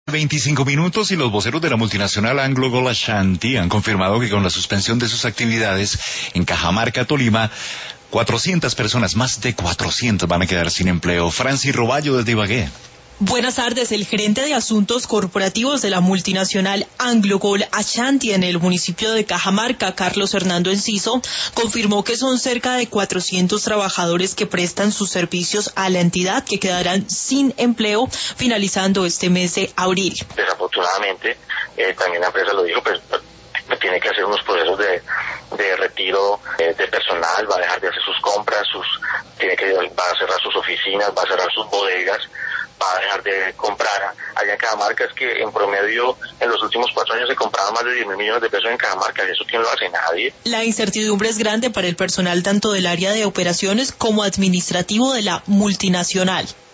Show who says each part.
Speaker 1: 25 minutos y los voceros de la multinacional Anglo Gold Ashanti han confirmado que con la suspensión de sus actividades en Cajamarca, Tolima, 400 personas, más de 400, van a quedar sin empleo. Francis Roballo desde Ibagué.
Speaker 2: Buenas tardes. El gerente de asuntos corporativos de la multinacional Anglo Gold Ashanti en el municipio de Cajamarca, Carlos Hernando Enciso, confirmó que son cerca de 400 trabajadores que prestan sus servicios a la entidad que quedarán sin empleo finalizando este mes de abril.
Speaker 3: Desafortunadamente, también la empresa lo dijo, pues tiene que hacer unos procesos de retiro de personal, va a dejar de hacer sus compras, va a cerrar sus oficinas, va a cerrar sus bodegas, va a dejar de comprar allá en Cajamarca. Es que en promedio en los últimos 4 años se compraban más de 10.000 millones de pesos en Cajamarca, y eso quién lo hace, nadie.
Speaker 2: La incertidumbre es grande para el personal tanto del área de operaciones como administrativo de la multinacional.